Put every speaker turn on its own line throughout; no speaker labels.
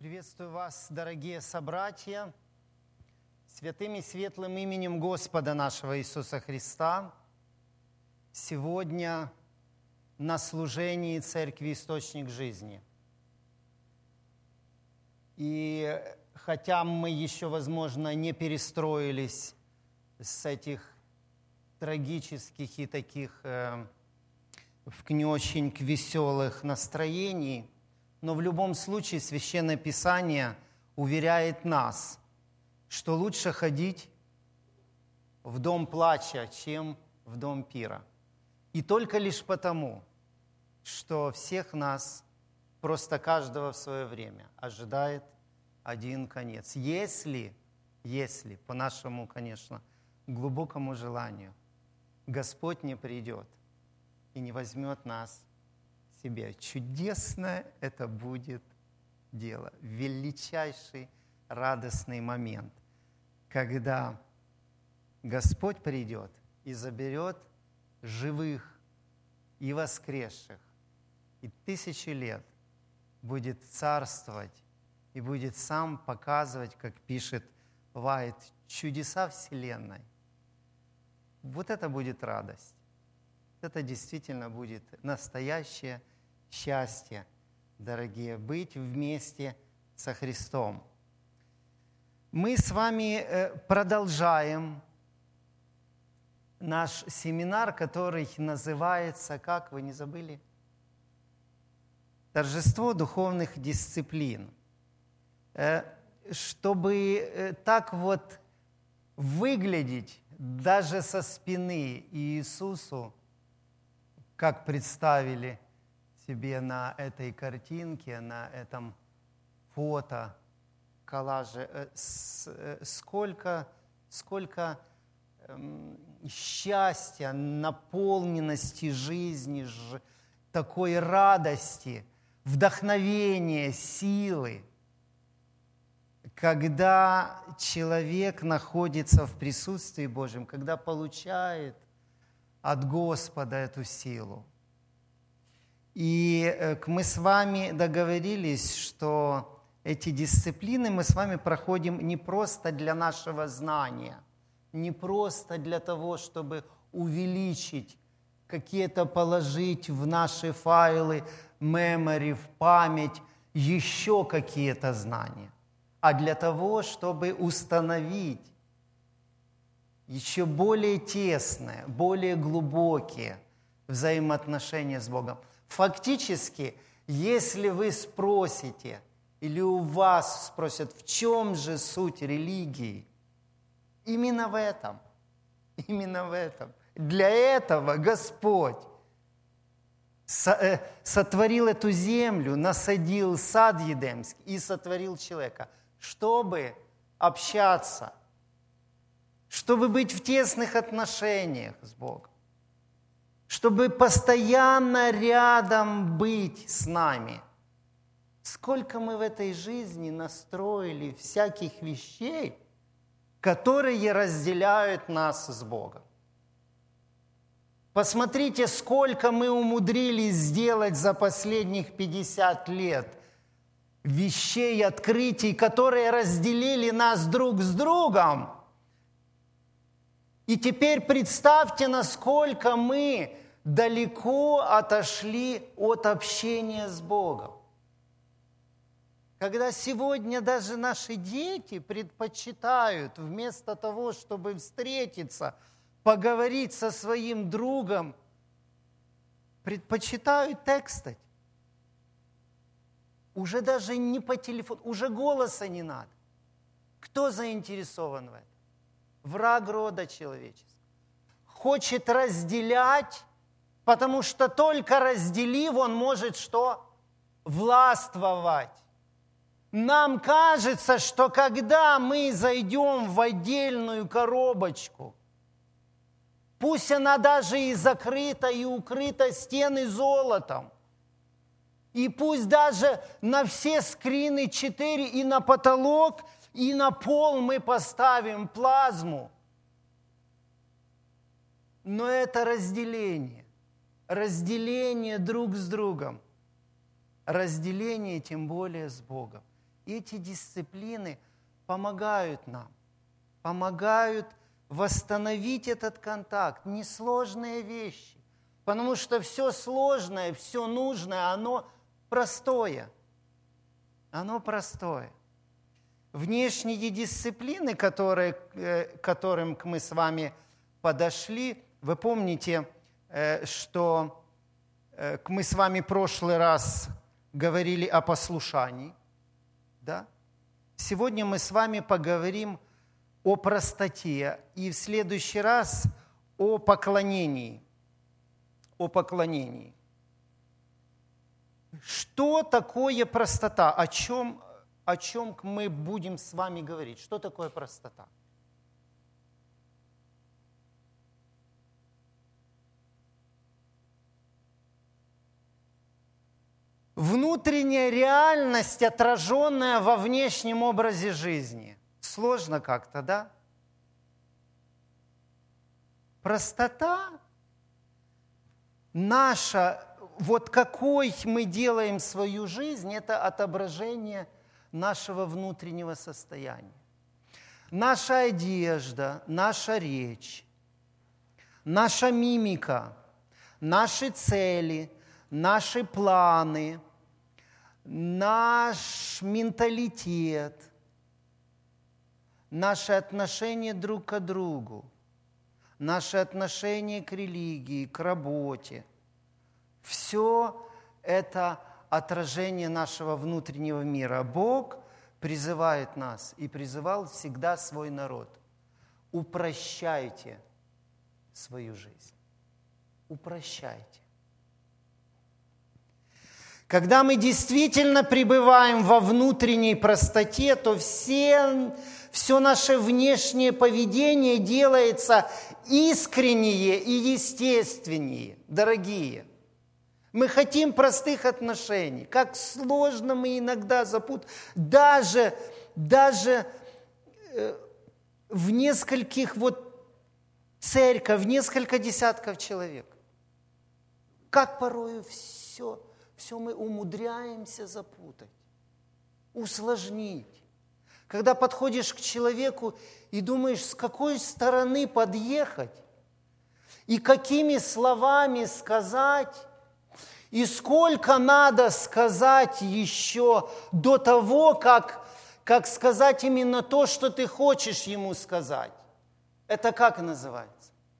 Приветствую вас, дорогие собратья, святым и светлым именем Господа нашего Иисуса Христа. Сегодня на служении Церкви Источник Жизни. И хотя мы еще, возможно, не перестроились с этих трагических и таких не очень веселых настроений, но в любом случае Священное Писание уверяет нас, что лучше ходить в дом плача, чем в дом пира. И только лишь потому, что всех нас, просто каждого в свое время, ожидает один конец. Если по нашему, конечно, глубокому желанию, Господь не придет и не возьмет нас себе. Чудесное это будет дело, величайший радостный момент, когда Господь придет и заберет живых и воскресших, и 1000 лет будет царствовать и будет сам показывать, как пишет Уайт, чудеса Вселенной. Вот это будет радость. Это действительно будет настоящее счастье, дорогие, быть вместе со Христом. Мы с вами продолжаем наш семинар, который называется, как вы не забыли? Торжество духовных дисциплин. Чтобы так вот выглядеть даже со спины Иисусу, как представили себе на этой картинке, на этом фото, коллаже, сколько счастья, наполненности жизни, такой радости, вдохновения, силы, когда человек находится в присутствии Божьем, когда получает от Господа эту силу. И мы с вами договорились, что эти дисциплины мы с вами проходим не просто для нашего знания, не просто для того, чтобы увеличить, какие-то положить в наши файлы, memory, в память еще какие-то знания, а для того, чтобы установить еще более тесные, более глубокие взаимоотношения с Богом. Фактически, если вы спросите, или у вас спросят, в чем же суть религии, именно в этом. Для этого Господь сотворил эту землю, насадил сад Едемский и сотворил человека, чтобы общаться, чтобы быть в тесных отношениях с Богом, чтобы постоянно рядом быть с нами. Сколько мы в этой жизни настроили всяких вещей, которые разделяют нас с Богом. Посмотрите, сколько мы умудрились сделать за последних 50 лет вещей, открытий, которые разделили нас друг с другом. И теперь представьте, насколько мы далеко отошли от общения с Богом. Когда сегодня даже наши дети предпочитают, вместо того, чтобы встретиться, поговорить со своим другом, предпочитают текстать. Уже даже не по телефону, уже голоса не надо. Кто заинтересован в этом? Враг рода человеческого. Хочет разделять, потому что только разделив, он может что? Властвовать. Нам кажется, что когда мы зайдем в отдельную коробочку, пусть она даже и закрыта, и укрыта стены золотом, и пусть даже на все скрины 4 и на потолок, и на пол мы поставим плазму, но это разделение друг с другом, разделение тем более с Богом. И эти дисциплины помогают нам, помогают восстановить этот контакт. Несложные вещи, потому что все сложное, все нужное, оно простое. Оно простое. Внешние дисциплины, к которым мы с вами подошли, вы помните, что мы с вами в прошлый раз говорили о послушании, да? Сегодня мы с вами поговорим о простоте и в следующий раз о поклонении. О поклонении. Что такое простота? О чем мы будем с вами говорить? Что такое простота? Внутренняя реальность, отраженная во внешнем образе жизни. Сложно как-то, да? Простота наша, вот какой мы делаем свою жизнь, это отображение нашего внутреннего состояния. Наша одежда, наша речь, наша мимика, наши цели, наши планы, наш менталитет, наши отношения друг к другу, наши отношения к религии, к работе. Все это отражение нашего внутреннего мира. Бог призывает нас и призывал всегда свой народ. Упрощайте свою жизнь. Упрощайте. Когда мы действительно пребываем во внутренней простоте, то все наше внешнее поведение делается искреннее и естественнее, дорогие. Мы хотим простых отношений. Как сложно мы иногда даже в нескольких церковь, в несколько десятков человек. Как порою все мы умудряемся запутать, усложнить. Когда подходишь к человеку и думаешь, с какой стороны подъехать, и какими словами сказать, и сколько надо сказать еще до того, как сказать именно то, что ты хочешь ему сказать. Это как называется?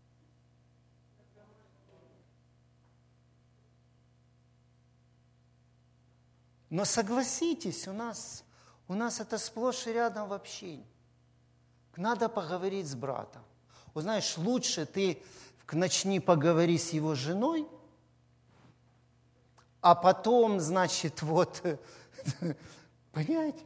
Но согласитесь, у нас это сплошь и рядом в общении. Надо поговорить с братом. Знаешь, лучше ты начни поговори с его женой, а потом, понимаете?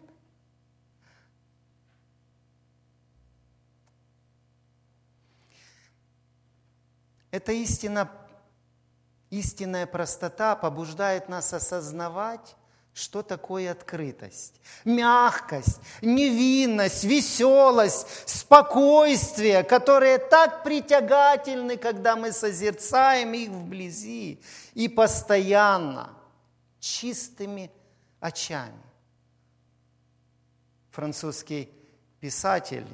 Эта истинная простота побуждает нас осознавать, что такое открытость, мягкость, невинность, веселость, спокойствие, которые так притягательны, когда мы созерцаем их вблизи и постоянно, чистыми очами. Французский писатель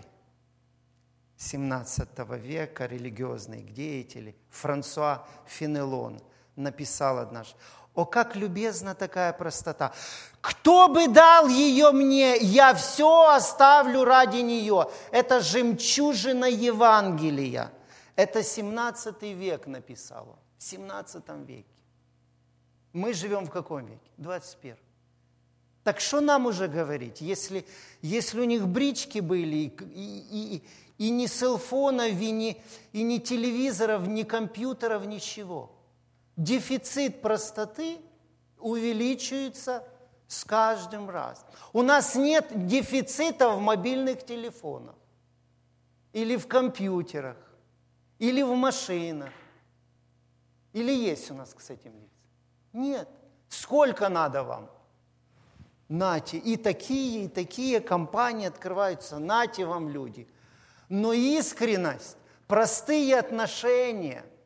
XVII века, религиозный деятель Франсуа Фенелон написал однажды: «О, как любезна такая простота! Кто бы дал ее мне, я все оставлю ради нее». Это жемчужина Евангелия. Это 17 век написал он, в 17 веке. Мы живем в каком веке? 21. Так что нам уже говорить, если у них брички были, и ни селфонов, и ни телевизоров, ни компьютеров, ничего. Дефицит простоты увеличивается с каждым разом. У нас нет дефицита в мобильных телефонах, или в компьютерах, или в машинах. Или есть у нас, кстати, нет. Сколько надо вам? Нате. И такие компании открываются. Нате вам, люди. Но искренность, простые отношения –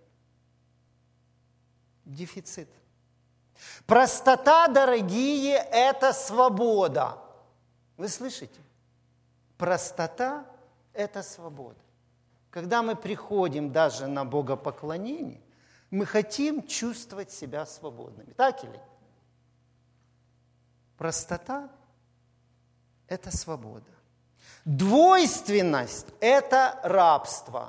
дефицит. Простота, дорогие, это свобода. Вы слышите? Простота – это свобода. Когда мы приходим даже на богопоклонение, мы хотим чувствовать себя свободными. Так или нет? Простота – это свобода. Двойственность – это рабство.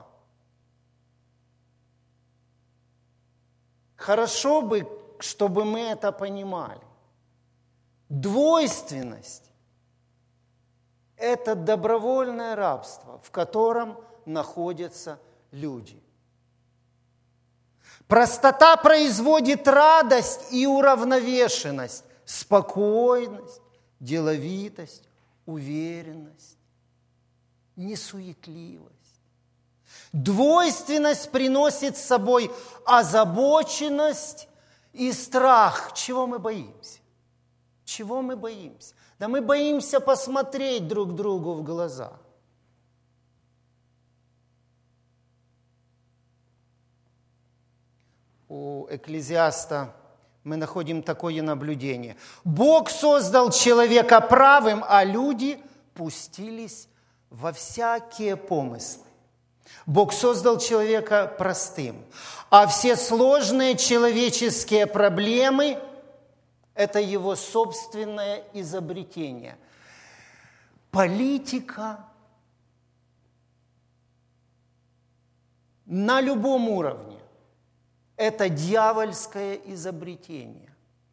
Хорошо бы, чтобы мы это понимали. Двойственность – это добровольное рабство, в котором находятся люди. Простота производит радость и уравновешенность, спокойность, деловитость, уверенность, несуетливость. Двойственность приносит с собой озабоченность и страх. Чего мы боимся? Чего мы боимся? Да мы боимся посмотреть друг другу в глаза. У Экклезиаста мы находим такое наблюдение. Бог создал человека правым, а люди пустились во всякие помыслы. Бог создал человека простым, а все сложные человеческие проблемы – это его собственное изобретение. Политика на любом уровне – это дьявольское изобретение.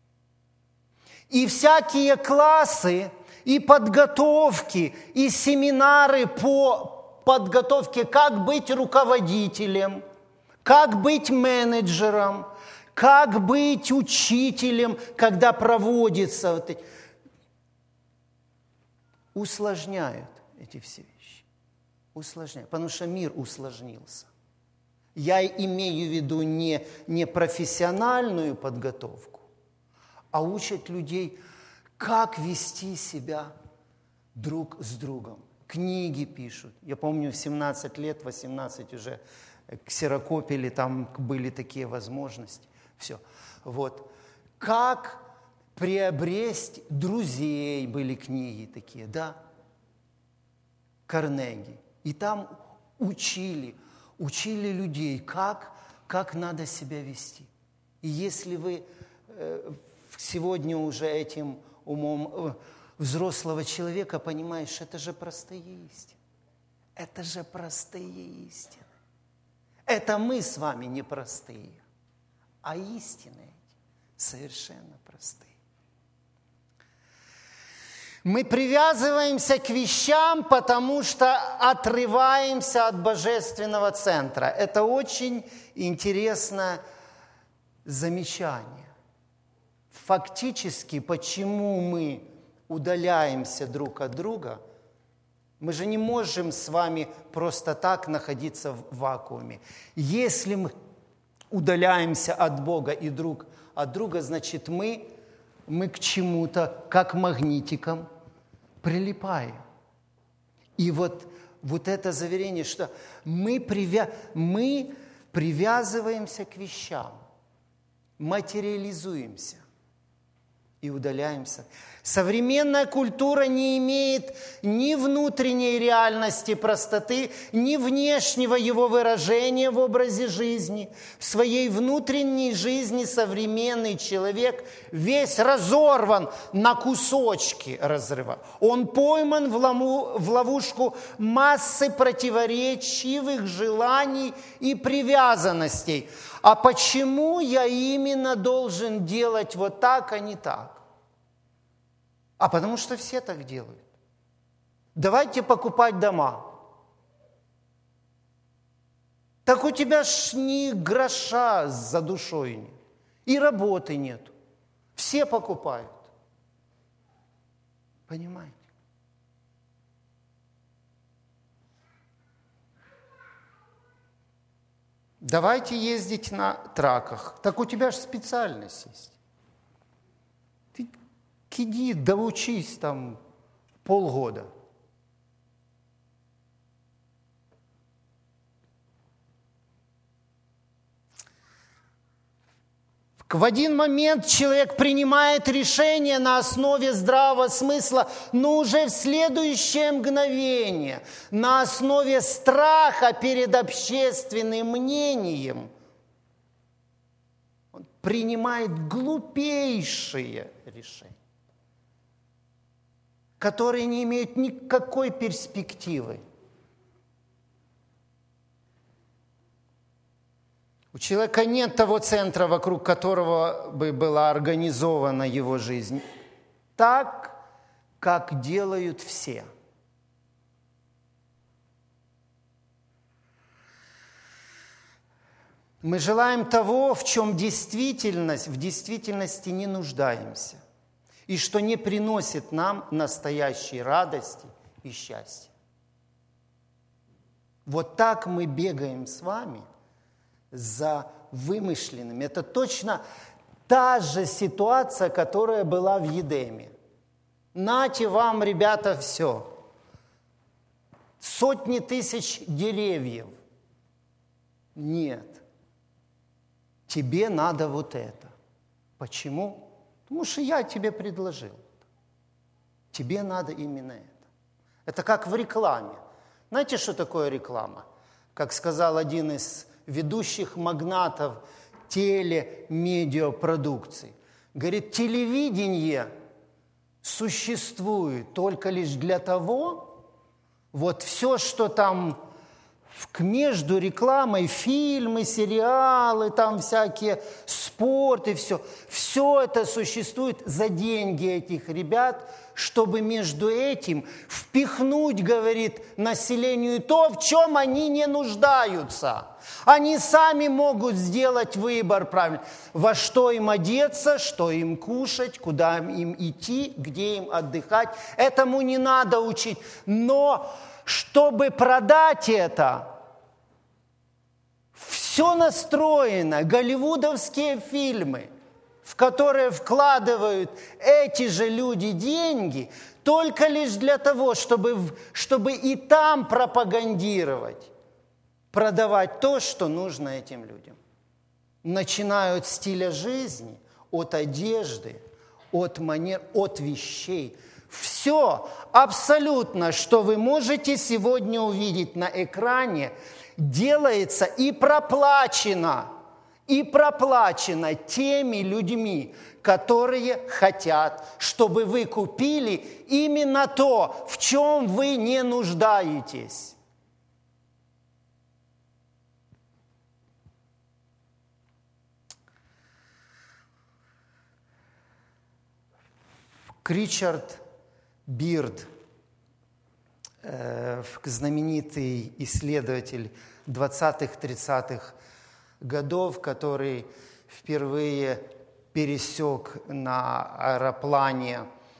И всякие классы, и подготовки, и семинары по подготовке, как быть руководителем, как быть менеджером, как быть учителем, когда проводится вот эти, усложняют эти все вещи. Усложняют, потому что мир усложнился. Я имею в виду не профессиональную подготовку, а учат людей, как вести себя друг с другом. Книги пишут. Я помню, в 17 лет, 18 уже ксерокопили, там были такие возможности. Все. Вот. Как приобрести друзей, были книги такие, да? Карнеги. И там учили людей, как надо себя вести. И если вы сегодня уже этим умом взрослого человека понимаешь, это же простые истины. Это же простые истины. Это мы с вами не простые, а истины эти совершенно простые. Мы привязываемся к вещам, потому что отрываемся от божественного центра. Это очень интересное замечание. Фактически, почему мы удаляемся друг от друга, мы же не можем с вами просто так находиться в вакууме. Если мы удаляемся от Бога и друг от друга, значит, мы к чему-то, как магнитикам, прилипаем. И вот это заверение, что мы привязываемся к вещам, материализуемся и удаляемся. Современная культура не имеет ни внутренней реальности простоты, ни внешнего его выражения в образе жизни. В своей внутренней жизни современный человек весь разорван на кусочки разрыва. Он пойман в ловушку массы противоречивых желаний и привязанностей. А почему я именно должен делать вот так, а не так? А потому что все так делают. Давайте покупать дома. Так у тебя ж ни гроша за душой нет. И работы нет. Все покупают. Понимаете? Давайте ездить на траках. Так у тебя же специальность есть. Ты иди, доучись там полгода. В один момент человек принимает решение на основе здравого смысла, но уже в следующее мгновение, на основе страха перед общественным мнением, он принимает глупейшие решения, которые не имеют никакой перспективы. У человека нет того центра, вокруг которого бы была организована его жизнь, так, как делают все. Мы желаем того, в чем в действительности не нуждаемся, и что не приносит нам настоящей радости и счастья. Вот так мы бегаем с вами за вымышленными. Это точно та же ситуация, которая была в Едеме. Нате вам, ребята, все. Сотни тысяч деревьев. Нет. Тебе надо вот это. Почему? Потому что я тебе предложил. Тебе надо именно это. Это как в рекламе. Знаете, что такое реклама? Как сказал один из ведущих магнатов телемедиапродукции. Говорит, телевидение существует только лишь для того, вот все, что там между рекламой, фильмы, сериалы, там всякие спорт и все это существует за деньги этих ребят, чтобы между этим впихнуть, говорит, населению то, в чем они не нуждаются. Они сами могут сделать выбор правильно, во что им одеться, что им кушать, куда им идти, где им отдыхать. Этому не надо учить. Но чтобы продать это, все настроено, голливудовские фильмы, в которые вкладывают эти же люди деньги, только лишь для того, чтобы и там пропагандировать, продавать то, что нужно этим людям. Начиная от стиля жизни, от одежды, от манер, от вещей. Все абсолютно, что вы можете сегодня увидеть на экране, делается и проплачено теми людьми, которые хотят, чтобы вы купили именно то, в чем вы не нуждаетесь. Ричард Бирд, знаменитый исследователь 20-30-х годов, который впервые пересек на аэроплане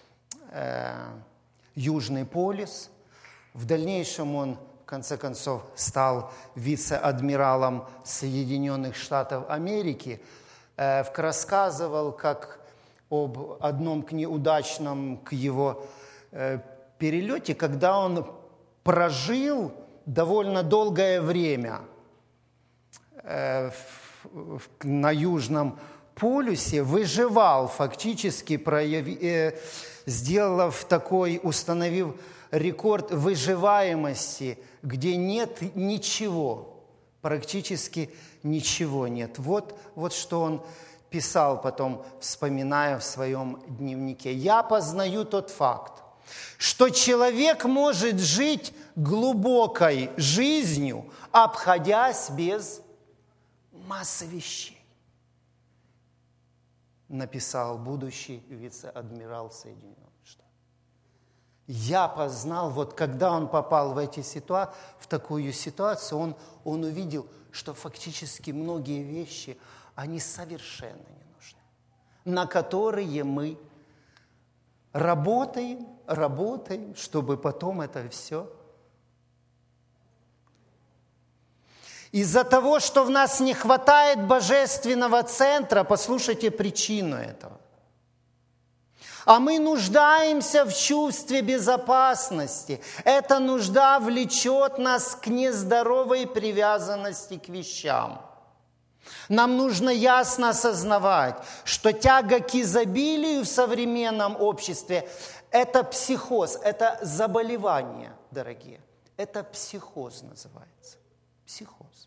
Южный полюс. В дальнейшем он, в конце концов, стал вице-адмиралом Соединенных Штатов Америки. Рассказывал, как об одном неудачном к его перелете, когда он прожил довольно долгое время на Южном полюсе, выживал фактически, установив рекорд выживаемости, где нет ничего, практически ничего нет. Вот что он писал потом, вспоминая в своем дневнике. «Я познаю тот факт, что человек может жить глубокой жизнью, обходясь без массы вещей», написал будущий вице-адмирал Соединенных Штатов. Я познал, вот когда он попал в такую ситуацию, он увидел, что фактически многие вещи, они совершенно не нужны, на которые мы работаем, чтобы потом это все. Из-за того, что в нас не хватает божественного центра, послушайте причину этого. А мы нуждаемся в чувстве безопасности. Эта нужда влечет нас к нездоровой привязанности к вещам. Нам нужно ясно осознавать, что тяга к изобилию в современном обществе – это психоз, это заболевание, дорогие. Это психоз называется. Психоз.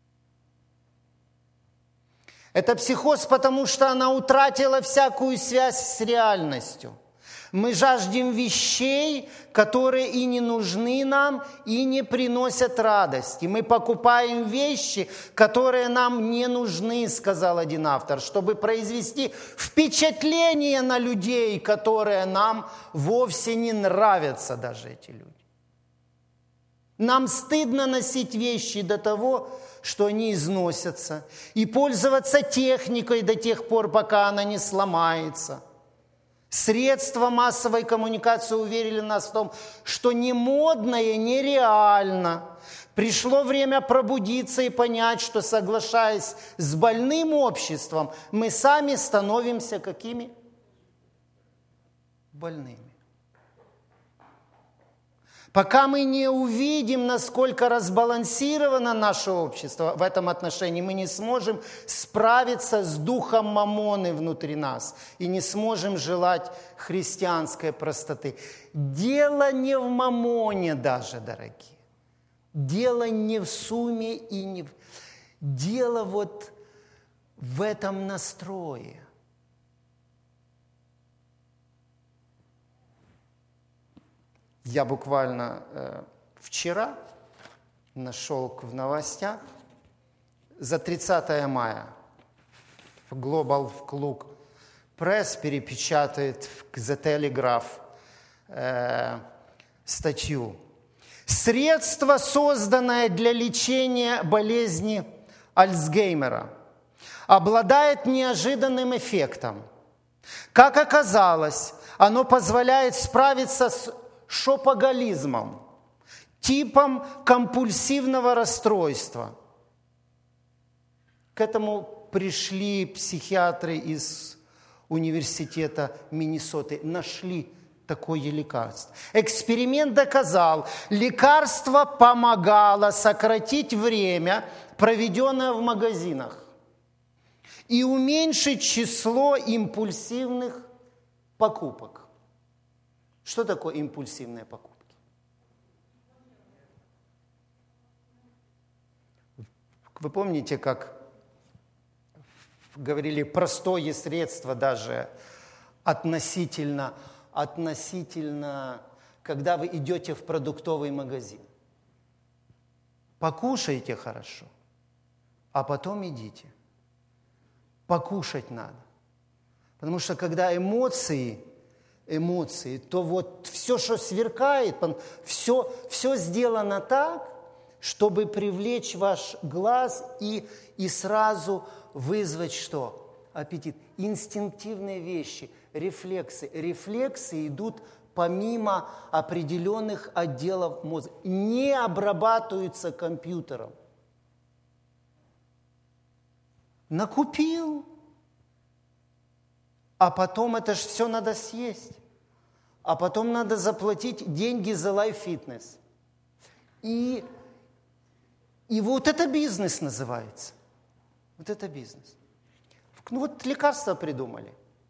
Это психоз, потому что она утратила всякую связь с реальностью. Мы жаждем вещей, которые и не нужны нам, и не приносят радости. Мы покупаем вещи, которые нам не нужны, сказал один автор, чтобы произвести впечатление на людей, которые нам вовсе не нравятся, даже эти люди. Нам стыдно носить вещи до того, что они износятся, и пользоваться техникой до тех пор, пока она не сломается. Средства массовой коммуникации уверили нас в том, что не модное нереально. Пришло время пробудиться и понять, что, соглашаясь с больным обществом, мы сами становимся какими? Больными. Пока мы не увидим, насколько разбалансировано наше общество в этом отношении, мы не сможем справиться с духом мамоны внутри нас и не сможем желать христианской простоты. Дело не в мамоне даже, дорогие. Дело не в сумме и не в... Дело вот в этом настрое. Я буквально вчера нашел в новостях за 30 мая в Global Club Press перепечатает в The Telegraph статью. Средство, созданное для лечения болезни Альцгеймера, обладает неожиданным эффектом. Как оказалось, оно позволяет справиться с шопоголизмом, типом компульсивного расстройства. К этому пришли психиатры из университета Миннесоты, нашли такое лекарство. Эксперимент доказал, лекарство помогало сократить время, проведенное в магазинах, и уменьшить число импульсивных покупок. Что такое импульсивные покупки? Вы помните, как говорили, простое средство даже относительно, когда вы идете в продуктовый магазин. Покушайте хорошо, а потом идите. Покушать надо. Потому что когда эмоции, то вот все, что сверкает, все сделано так, чтобы привлечь ваш глаз и сразу вызвать что? Аппетит. Инстинктивные вещи, рефлексы. Рефлексы идут помимо определенных отделов мозга, не обрабатываются компьютером. Накупил. А потом это же все надо съесть. А потом надо заплатить деньги за лайф-фитнес. И вот это бизнес называется. Вот это бизнес. Ну вот лекарства придумали.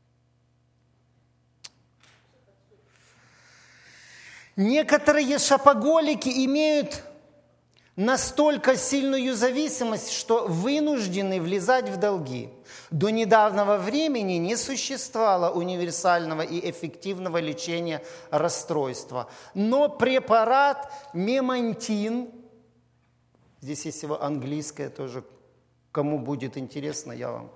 Некоторые шопоголики имеют настолько сильную зависимость, что вынуждены влезать в долги. До недавнего времени не существовало универсального и эффективного лечения расстройства. Но препарат мемантин, здесь есть его английское тоже, кому будет интересно, я вам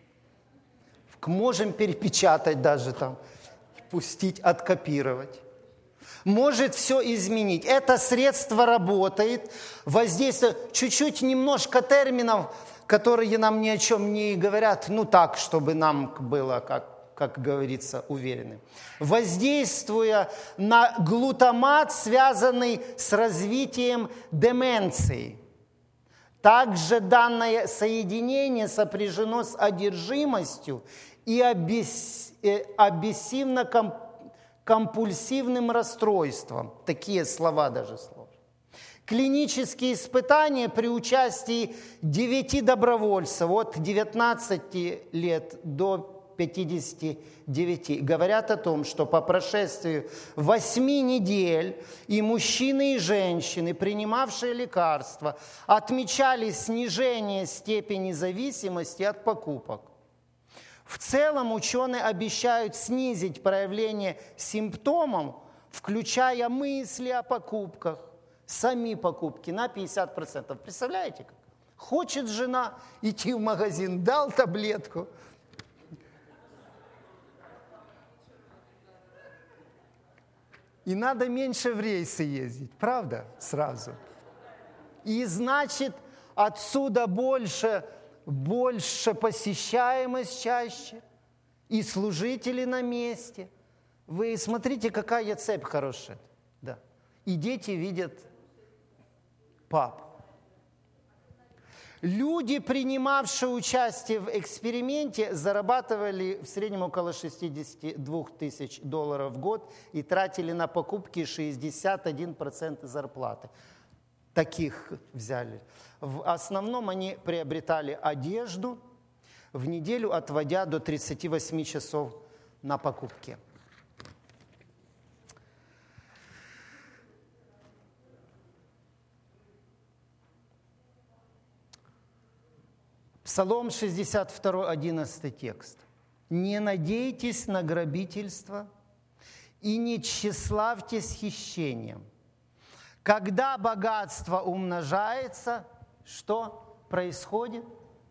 можем перепечатать даже там, пустить, откопировать. Может все изменить. Это средство работает, воздействует. Чуть-чуть, немножко терминов, которые нам ни о чем не говорят, ну так, чтобы нам было, как говорится, уверенным. Воздействуя на глутамат, связанный с развитием деменции. Также данное соединение сопряжено с одержимостью и обессивно-компульсивным расстройством. Такие слова даже сложные. клинические испытания при участии 9 добровольцев от 19 лет до 59 говорят о том, что по прошествии 8 недель и мужчины, и женщины, принимавшие лекарства, отмечали снижение степени зависимости от покупок. В целом ученые обещают снизить проявление симптомов, включая мысли о покупках, сами покупки на 50%. Представляете как? Хочет жена идти в магазин, дал таблетку. И надо меньше в рейсы ездить, правда? Сразу. И значит, отсюда больше посещаемость чаще, и служители на месте. Вы смотрите, какая цепь хорошая. Да. И дети видят пап. Люди, принимавшие участие в эксперименте, зарабатывали в среднем около $62 тысяч в год и тратили на покупки 61% зарплаты. Таких взяли. В основном они приобретали одежду в неделю, отводя до 38 часов на покупки. Псалом 62, 11 текст. «Не надейтесь на грабительство и не тщеславьтесь хищением. Когда богатство умножается, что происходит?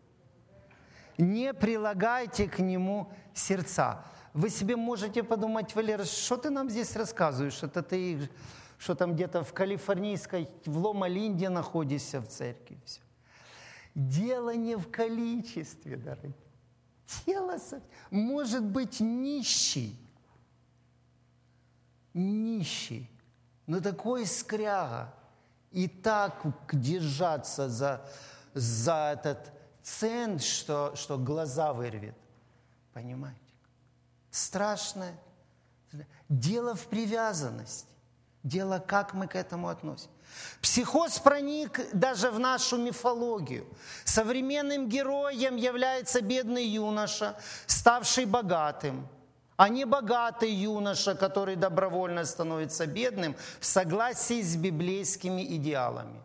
Не прилагайте к нему сердца». Вы себе можете подумать: Валера, что ты нам здесь рассказываешь? Это ты, что там где-то в калифорнийской, в Лома-Линде находишься в церкви. Все. Дело не в количестве, дорогие. Дело может быть нищий, но такой скряга, и так держаться за этот цент, что глаза вырвет. Понимаете? Страшное. Дело в привязанности. Дело, как мы к этому относимся. Психоз проник даже в нашу мифологию. Современным героем является бедный юноша, ставший богатым, а не богатый юноша, который добровольно становится бедным в согласии с библейскими идеалами.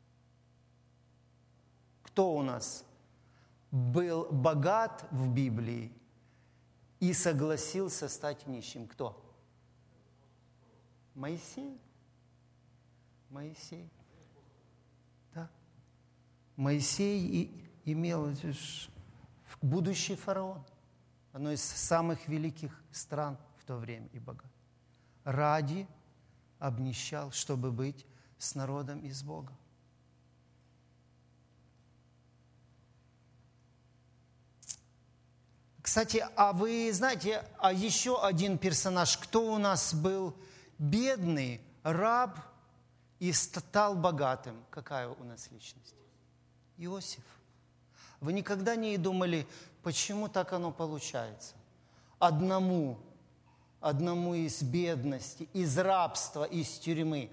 Кто у нас был богат в Библии и согласился стать нищим? Кто? Моисей. Да. Моисей имел будущий фараон, одно из самых великих стран в то время и богат. Ради обнищал, чтобы быть с народом и с Богом. Кстати, а вы знаете, еще один персонаж, кто у нас был бедный, раб, и стал богатым? Какая у нас личность? Иосиф. Вы никогда не думали, почему так оно получается? Одному из бедности, из рабства, из тюрьмы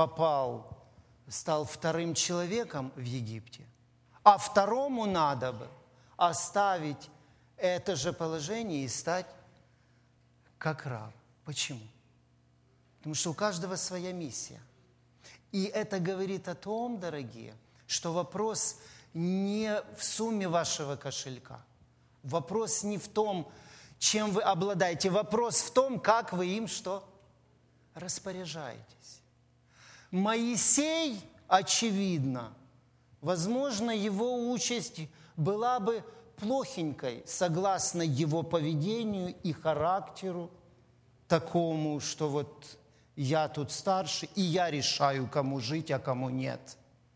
стал вторым человеком в Египте, а второму надо бы оставить это же положение и стать как раб. Почему? Потому что у каждого своя миссия. И это говорит о том, дорогие, что вопрос не в сумме вашего кошелька. Вопрос не в том, чем вы обладаете. Вопрос в том, как вы им что? Распоряжаетесь. Моисей, очевидно, возможно, его участь была бы плохенькой, согласно его поведению и характеру, такому, что вот я тут старше, и я решаю, кому жить, а кому нет.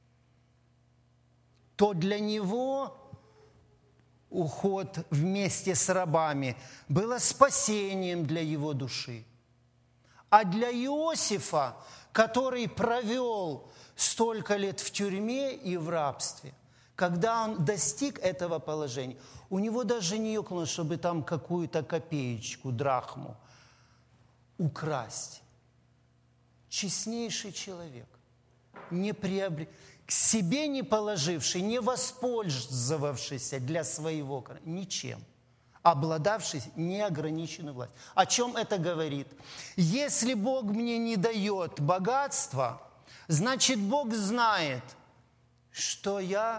То для него уход вместе с рабами было спасением для его души. А для Иосифа, который провел столько лет в тюрьме и в рабстве, когда он достиг этого положения, у него даже не ёкнуло, чтобы там какую-то копеечку, драхму украсть. Честнейший человек. к себе не положивший, не воспользовавшийся для своего, ничем, обладавший неограниченной властью. О чем это говорит? Если Бог мне не дает богатства, значит, Бог знает, что я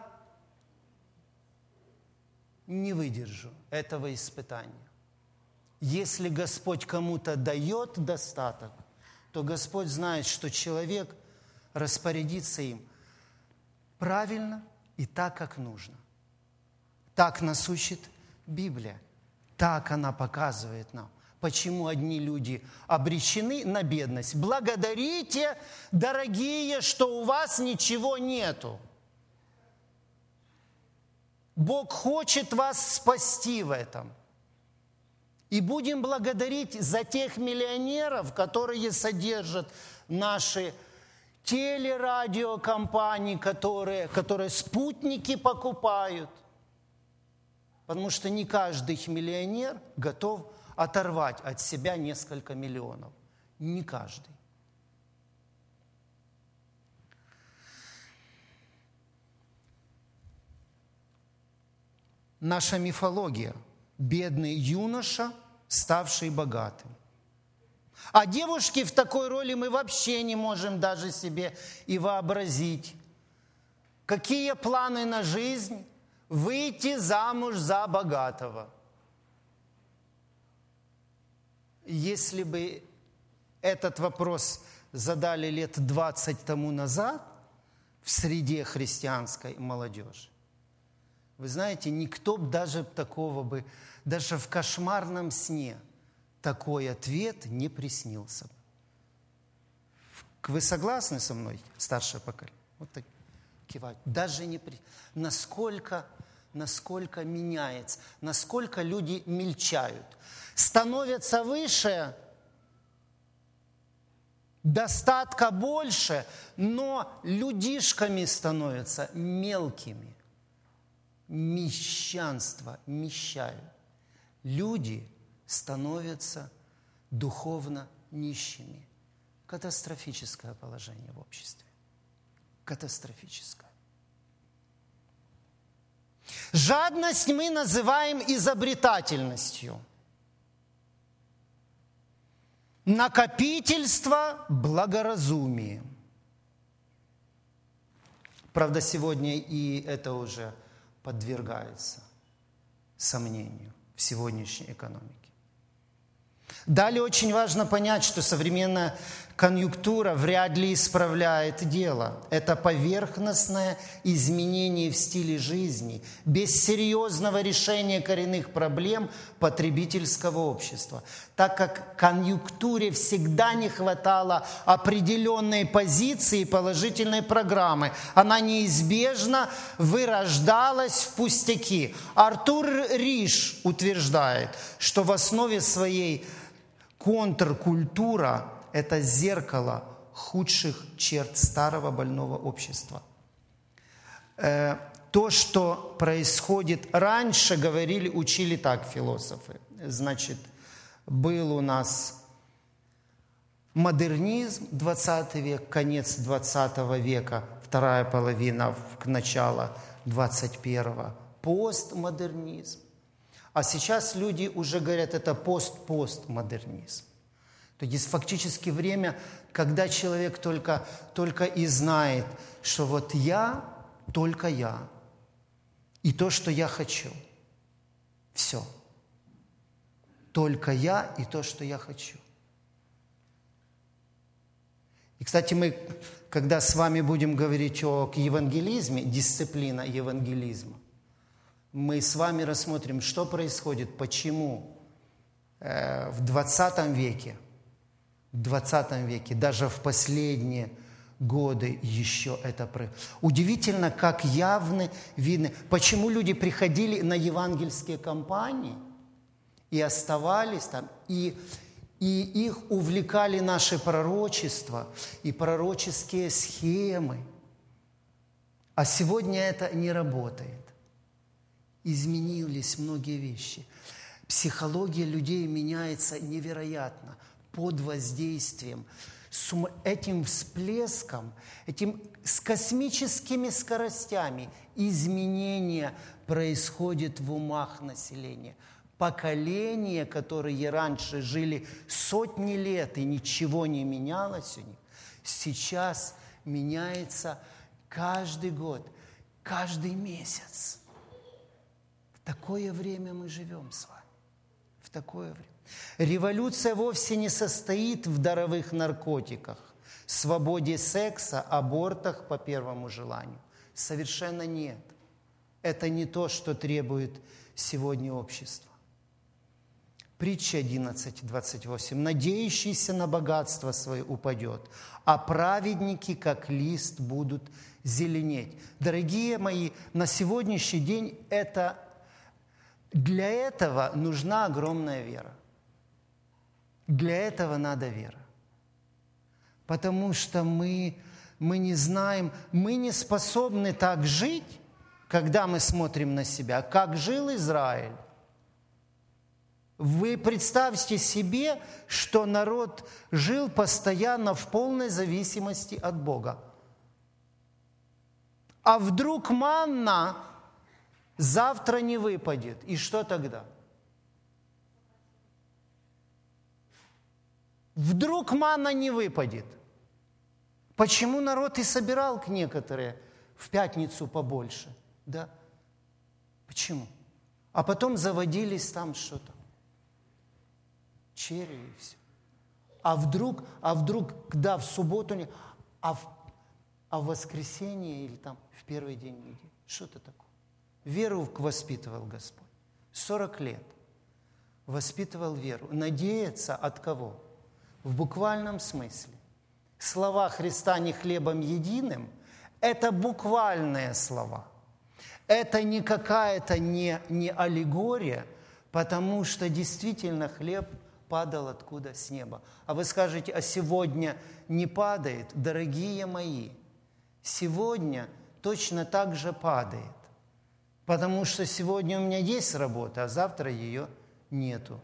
не выдержу этого испытания. Если Господь кому-то дает достаток, то Господь знает, что человек распорядится им правильно и так, как нужно. Так нас учит Библия. Так она показывает нам, почему одни люди обречены на бедность. Благодарите, дорогие, что у вас ничего нету. Бог хочет вас спасти в этом. И будем благодарить за тех миллионеров, которые содержат наши телерадиокомпании, которые спутники покупают. Потому что не каждый миллионер готов оторвать от себя несколько миллионов. Не каждый. Наша мифология. Бедный юноша, ставший богатым. А девушки в такой роли мы вообще не можем даже себе и вообразить. Какие планы на жизнь? Выйти замуж за богатого. Если бы этот вопрос задали лет 20 тому назад в среде христианской молодежи, вы знаете, никто даже такого бы, даже в кошмарном сне такой ответ не приснился бы. Вы согласны со мной, старшее поколение? Вот так кивать. Даже не насколько меняется, насколько люди мельчают, становятся выше, достатка больше, но людишками становятся мелкими. Мещанство, мещают. Люди становятся духовно нищими. Катастрофическое положение в обществе. Катастрофическое. Жадность мы называем изобретательностью. Накопительство – благоразумием. Правда, сегодня и это уже подвергается сомнению в сегодняшней экономике. Далее очень важно понять, что современная конъюнктура вряд ли исправляет дело. Это поверхностное изменение в стиле жизни, без серьезного решения коренных проблем потребительского общества. Так как конъюнктуре всегда не хватало определенной позиции и положительной программы, она неизбежно вырождалась в пустяки. Артур Риш утверждает, что в основе своей контркультура – это зеркало худших черт старого больного общества. То, что происходит раньше, говорили, учили так философы. Значит, был у нас модернизм, 20 век, конец 20 века, вторая половина к началу 21-го, постмодернизм. А сейчас люди уже говорят, это постмодернизм. То есть фактически время, когда человек только и знает, что вот я, только я, и то, что я хочу. Все. Только я и то, что я хочу. И, кстати, мы, когда с вами будем говорить о евангелизме, дисциплина евангелизма, мы с вами рассмотрим, что происходит, почему в 20 веке, даже в последние годы еще это происходит. Удивительно, как явно видно, почему люди приходили на евангельские кампании и оставались там, и их увлекали наши пророчества и пророческие схемы. А сегодня это не работает. Изменились многие вещи. Психология людей меняется невероятно под воздействием этим всплеском, с космическими скоростями изменения происходят в умах населения. Поколения, которые раньше жили сотни лет и ничего не менялось у них, сейчас меняется каждый год, каждый месяц. В такое время мы живем с вами. В такое время. Революция вовсе не состоит в даровых наркотиках, свободе секса, абортах по первому желанию. Совершенно нет. Это не то, что требует сегодня общество. Притча 11:28. «Надеющийся на богатство свое упадет, а праведники, как лист, будут зеленеть». Дорогие мои, на сегодняшний день для этого нужна огромная вера. Для этого надо вера. Потому что мы не знаем, мы не способны так жить, когда мы смотрим на себя, как жил Израиль. Вы представьте себе, что народ жил постоянно в полной зависимости от Бога. А вдруг манна завтра не выпадет. И что тогда? Вдруг манна не выпадет. Почему народ и собирал некоторые в пятницу побольше? Да? Почему? А потом заводились там что-то. Черви и все. А вдруг, когда в субботу, а в воскресенье или там в первый день недели? Что-то такое. Веру воспитывал Господь. 40 лет воспитывал веру. Надеяться от кого? В буквальном смысле. Слова Христа «не хлебом единым» – это буквальные слова. Это не какая-то не аллегория, потому что действительно хлеб падал откуда? С неба. А вы скажете, а сегодня не падает? Дорогие мои, сегодня точно так же падает. Потому что сегодня у меня есть работа, а завтра ее нету.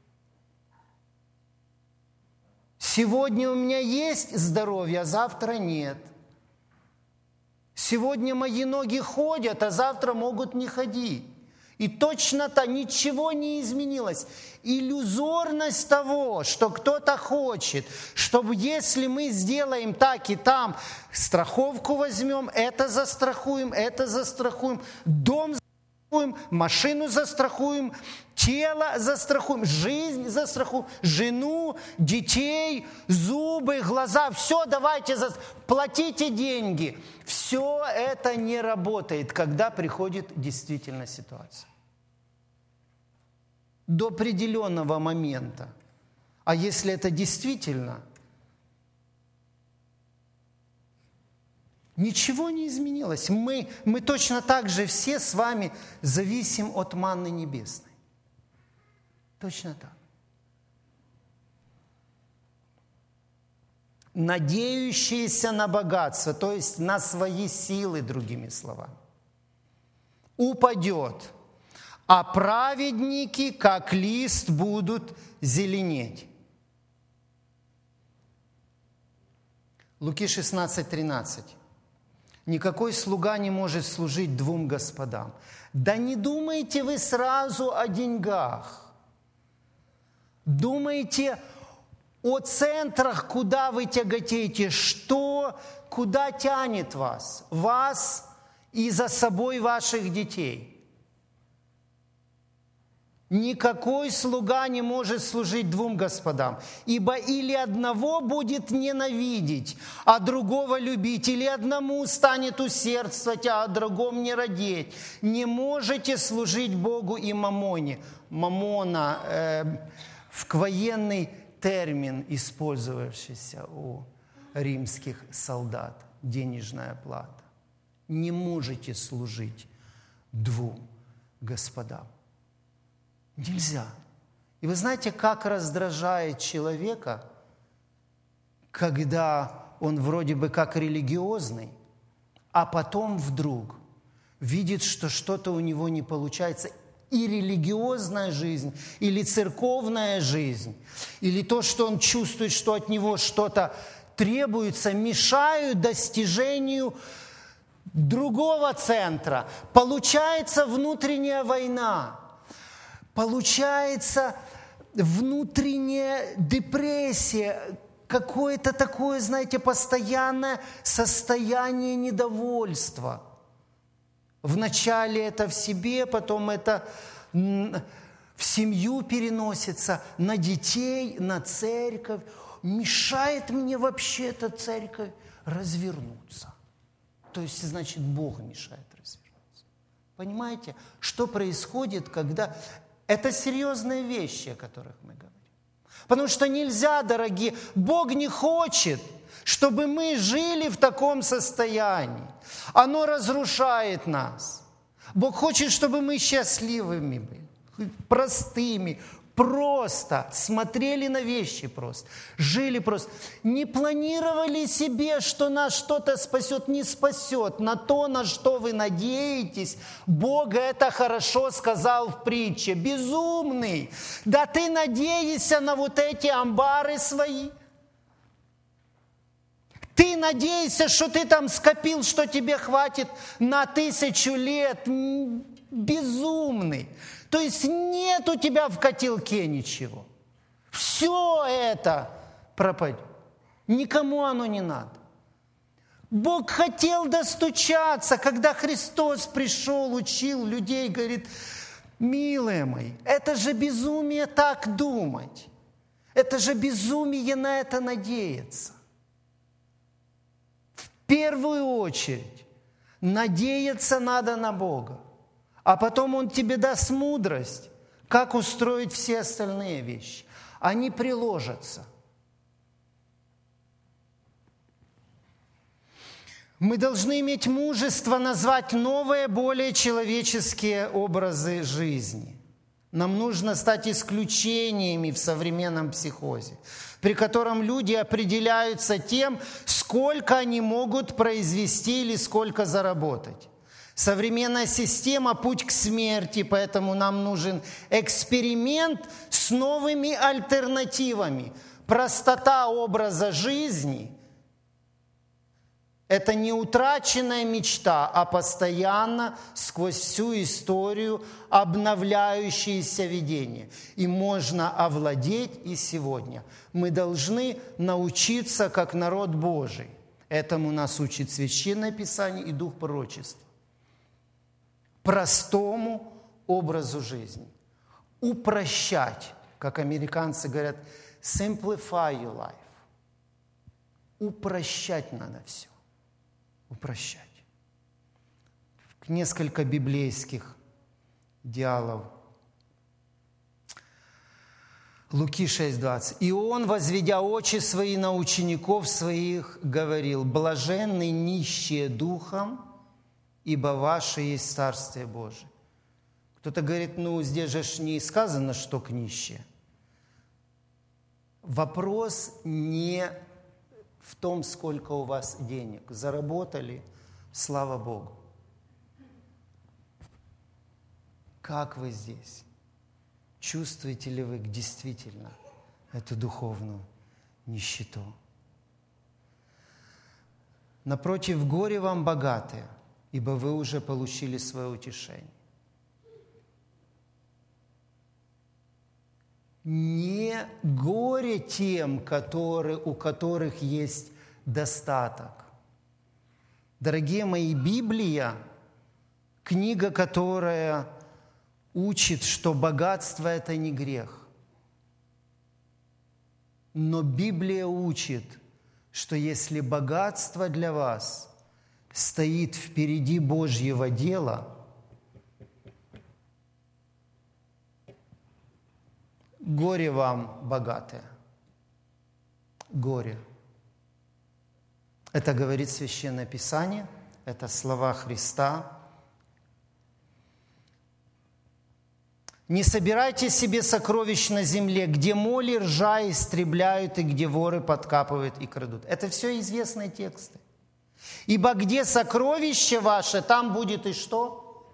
Сегодня у меня есть здоровье, а завтра нет. Сегодня мои ноги ходят, а завтра могут не ходить. И точно-то ничего не изменилось. Иллюзорность того, что кто-то хочет, чтобы если мы сделаем так и там, страховку возьмем, это застрахуем, дом застрахуем, машину застрахуем, тело застрахуем, жизнь застрахуем, жену, детей, зубы, глаза. Все давайте, платите деньги. Все это не работает, когда приходит действительно ситуация. До определенного момента. А если это действительно, ничего не изменилось. Мы точно так же все с вами зависим от манны небесной. Точно так. Надеющиеся на богатство, то есть на свои силы, другими словами, упадет, а праведники, как лист, будут зеленеть. Луки 16:13. Никакой слуга не может служить двум господам. Да не думайте вы сразу о деньгах. Думайте о центрах, куда вы тяготеете, куда тянет вас и за собой ваших детей. Никакой слуга не может служить двум господам, ибо или одного будет ненавидеть, а другого любить, или одному станет усердствовать, а о другом не радеть. Не можете служить Богу и мамоне. Мамона военный термин, использовавшийся у римских солдат, денежная плата. Не можете служить двум господам. Нельзя. И вы знаете, как раздражает человека, когда он вроде бы как религиозный, а потом вдруг видит, что что-то у него не получается. И религиозная жизнь, или церковная жизнь, или то, что он чувствует, что от него что-то требуются, мешают достижению другого центра. Получается внутренняя война, получается внутренняя депрессия, какое-то такое, знаете, постоянное состояние недовольства. Вначале это в себе, потом это в семью переносится, на детей, на церковь. Мешает мне вообще эта церковь развернуться. То есть, значит, Бог мешает развернуться. Понимаете, что происходит, когда... Это серьезные вещи, о которых мы говорим. Потому что нельзя, дорогие, Бог не хочет, чтобы мы жили в таком состоянии. Оно разрушает нас. Бог хочет, чтобы мы счастливыми были, простыми, просто смотрели на вещи просто, жили просто. Не планировали себе, что нас что-то спасет, не спасет. На то, на что вы надеетесь, Бог это хорошо сказал в притче. Безумный, да ты надеешься на вот эти амбары свои? Ты надеешься, что ты там скопил, что тебе хватит на 1000 лет? Безумный. То есть нет у тебя в котелке ничего. Все это пропадет. Никому оно не надо. Бог хотел достучаться, когда Христос пришел, учил людей, говорит: милые мои, это же безумие так думать. Это же безумие на это надеяться. В первую очередь надеяться надо на Бога. А потом Он тебе даст мудрость, как устроить все остальные вещи. Они приложатся. Мы должны иметь мужество назвать новые, более человеческие образы жизни. Нам нужно стать исключениями в современном психозе, при котором люди определяются тем, сколько они могут произвести или сколько заработать. Современная система – путь к смерти, поэтому нам нужен эксперимент с новыми альтернативами. Простота образа жизни – это не утраченная мечта, а постоянно сквозь всю историю обновляющееся видение. И можно овладеть и сегодня. Мы должны научиться, как народ Божий. Этому нас учит Священное Писание и Дух пророчества. Простому образу жизни. Упрощать, как американцы говорят, simplify your life. Упрощать надо все. Упрощать. Несколько библейских диалогов. Луки 6:20. «И он, возведя очи свои на учеников своих, говорил: блаженны нищие духом, ибо ваше есть Царствие Божие». Кто-то говорит: здесь же не сказано, что к нищие. Вопрос не в том, сколько у вас денег. Заработали, слава Богу. Как вы здесь? Чувствуете ли вы действительно эту духовную нищету? Напротив, горе вам богатые, ибо вы уже получили свое утешение. Не горе тем, у которых есть достаток. Дорогие мои, Библия – книга, которая учит, что богатство – это не грех. Но Библия учит, что если богатство для вас стоит впереди Божьего дела, горе вам, богатые. Горе. Это говорит Священное Писание, это слова Христа. «Не собирайте себе сокровищ на земле, где моли, ржа истребляют, и где воры подкапывают и крадут». Это все известные тексты. «Ибо где сокровище ваше, там будет и что?»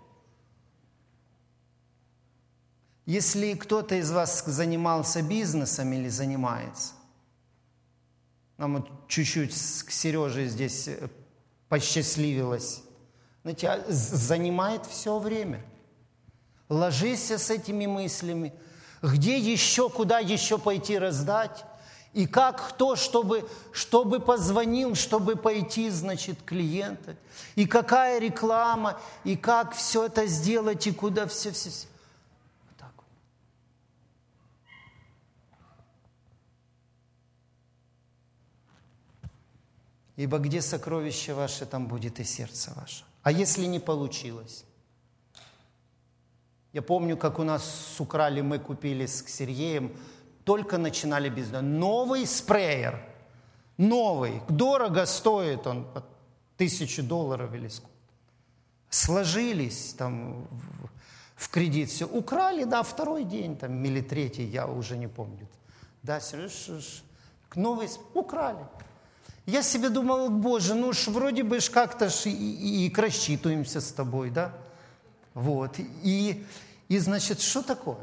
Если кто-то из вас занимался бизнесом или занимается, Нам вот чуть-чуть с Сережей здесь посчастливилось. Знаете, занимает все время. Ложись с этими мыслями. Где еще, куда еще пойти раздать? И как кто, чтобы позвонил, чтобы пойти, значит, клиента. И какая реклама, и как все это сделать, и куда все. Вот так вот. Ибо где сокровище ваше, там будет и сердце ваше. А если не получилось? Я помню, как у нас украли, мы купили с Сергеем, только начинали бизнес. Новый спреер. Новый. Дорого стоит он. $1000 или сколько. Сложились там в кредит. Все. Украли, да, второй день там, или третий, я уже не помню. Да, новый украли. Я себе думал, Боже, ну ж вроде бы ж как-то ж и рассчитываемся с тобой, да? Вот. И значит, что такое?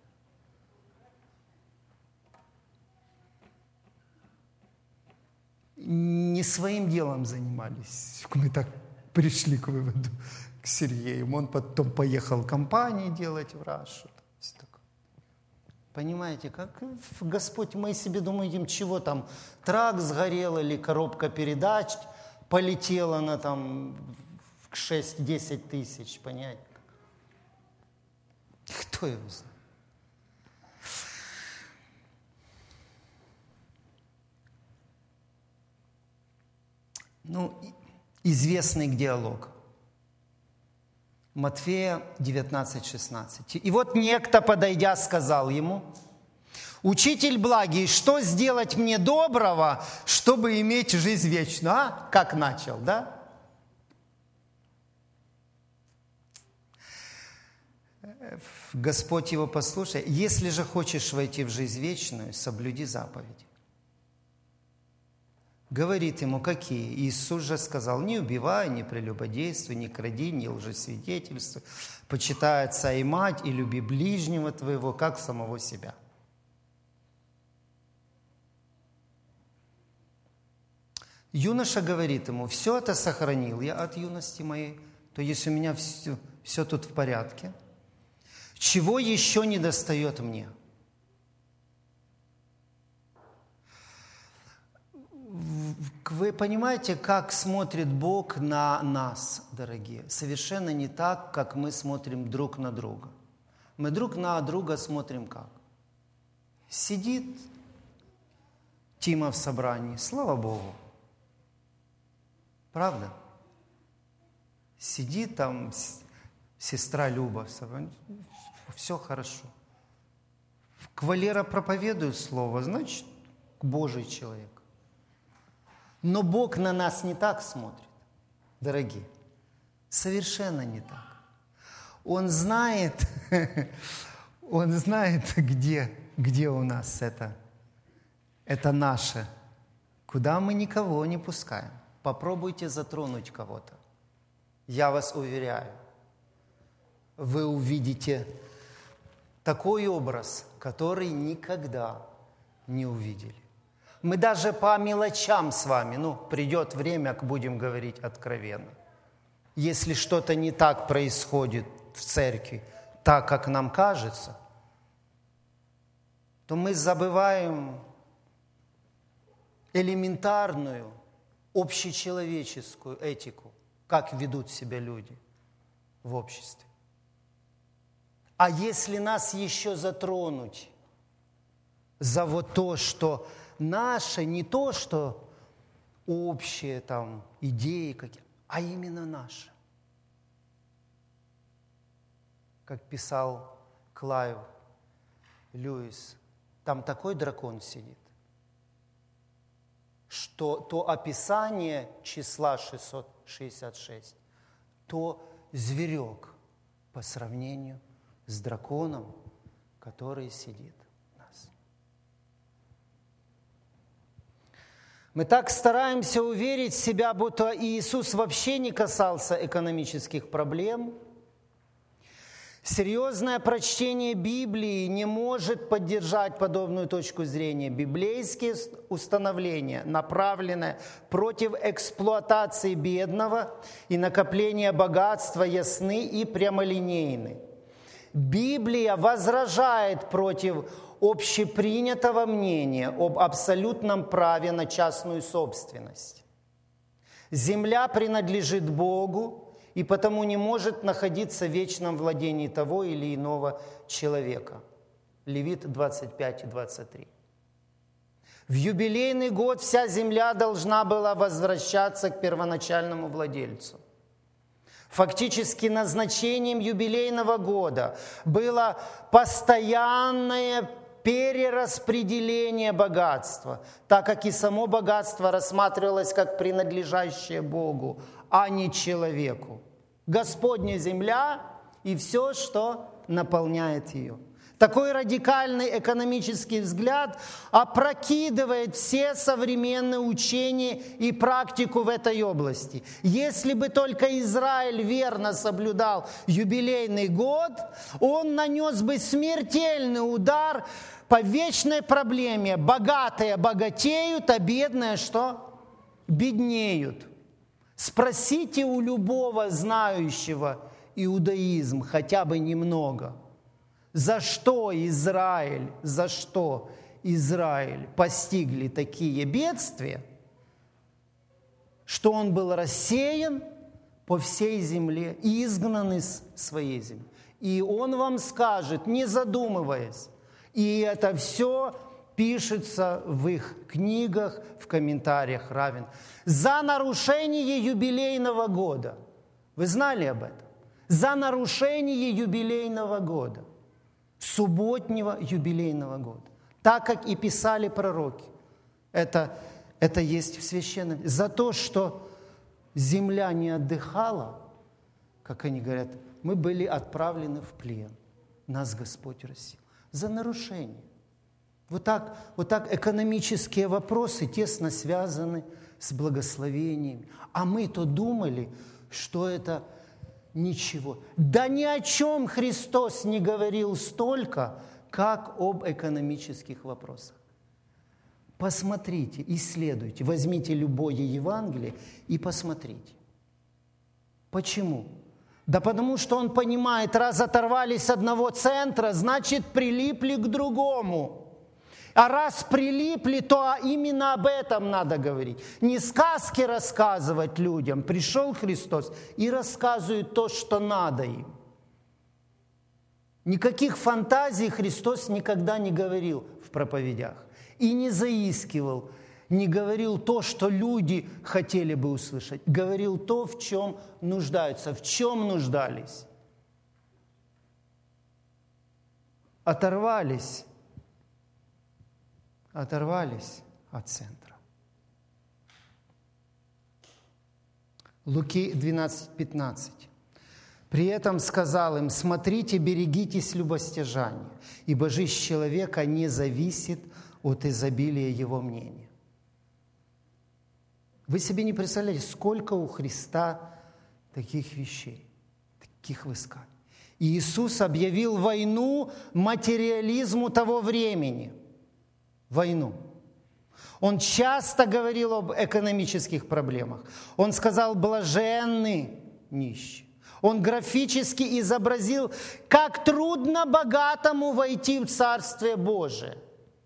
Не своим делом занимались. Мы так пришли к выводу, к Сергею. Он потом поехал компании делать в Рашу. Понимаете, как Господь, мы себе думаем, чего там, трак сгорел или коробка передач полетела на там 6-10 тысяч, понимаете? Кто его знает? Ну, известный диалог. Матфея 19:16. И вот некто, подойдя, сказал ему: «Учитель благий, что сделать мне доброго, чтобы иметь жизнь вечную?» А? Как начал, да? Господь его послушай. «Если же хочешь войти в жизнь вечную, соблюди заповеди». Говорит ему, какие? Иисус же сказал: не убивай, не прелюбодействуй, не кради, не лжесвидетельствуй, почитай отца и мать, и люби ближнего твоего, как самого себя. Юноша говорит ему: все это сохранил я от юности моей, то есть у меня все тут в порядке. Чего еще не достает мне? Вы понимаете, как смотрит Бог на нас, дорогие? Совершенно не так, как мы смотрим друг на друга. Мы друг на друга смотрим как? Сидит Тима в собрании, слава Богу. Правда? Сидит там сестра Люба в собрании, все хорошо. Валера проповедует слово, значит, Божий человек. Но Бог на нас не так смотрит, дорогие. Совершенно не так. Он знает, где у нас это наше, куда мы никого не пускаем. Попробуйте затронуть кого-то. Я вас уверяю, вы увидите такой образ, который никогда не увидели. Мы даже по мелочам с вами, придет время, будем говорить откровенно. Если что-то не так происходит в церкви, так, как нам кажется, то мы забываем элементарную, общечеловеческую этику, как ведут себя люди в обществе. А если нас еще затронуть за вот то, что наше, не то, что общие там идеи какие, а именно наше. Как писал Клайв Льюис, там такой дракон сидит, что то описание числа 666, то зверек по сравнению с драконом, который сидит. Мы так стараемся уверить себя, будто Иисус вообще не касался экономических проблем, Серьезное прочтение Библии не может поддержать подобную точку зрения. Библейские установления, направленные против эксплуатации бедного и накопления богатства, ясны и прямолинейны. Библия возражает против общепринятого мнения об абсолютном праве на частную собственность. Земля принадлежит Богу и потому не может находиться в вечном владении того или иного человека. Левит 25 и 23. В юбилейный год вся земля должна была возвращаться к первоначальному владельцу. Фактически назначением юбилейного года было постоянное перераспределение богатства, так как и само богатство рассматривалось как принадлежащее Богу, а не человеку. Господня земля и все, что наполняет ее. Такой радикальный экономический взгляд опрокидывает все современные учения и практику в этой области. Если бы только Израиль верно соблюдал юбилейный год, он нанес бы смертельный удар по вечной проблеме. Богатые богатеют, а бедные что? Беднеют. Спросите у любого знающего иудаизм хотя бы немного. За что Израиль постигли такие бедствия, что он был рассеян по всей земле и изгнан из своей земли. И он вам скажет, не задумываясь, и это все пишется в их книгах, в комментариях раввин. За нарушение юбилейного года. Вы знали об этом? За нарушение юбилейного года. Субботнего юбилейного года. Так, как и писали пророки. Это есть в Священном. За то, что земля не отдыхала, как они говорят, мы были отправлены в плен. Нас Господь рассеял. За нарушение. Вот так экономические вопросы тесно связаны с благословениями. А мы-то думали, что это ничего. Да ни о чем Христос не говорил столько, как об экономических вопросах. Посмотрите, исследуйте, возьмите любое Евангелие и посмотрите. Почему? Да потому что он понимает, раз оторвались от одного центра, значит прилипли к другому. А раз прилипли, то именно об этом надо говорить. Не сказки рассказывать людям. Пришел Христос и рассказывает то, что надо им. Никаких фантазий Христос никогда не говорил в проповедях. И не заискивал, не говорил то, что люди хотели бы услышать. Говорил то, в чем нуждаются, в чем нуждались. Оторвались от центра. Луки 12:15. При этом сказал им: смотрите, берегитесь любостяжания, ибо жизнь человека не зависит от изобилия его мнения. Вы себе не представляете, сколько у Христа таких вещей, таких высказаний. И Иисус объявил войну материализму того времени. Войну. Он часто говорил об экономических проблемах. Он сказал: блаженны нищие. Он графически изобразил, как трудно богатому войти в Царствие Божие.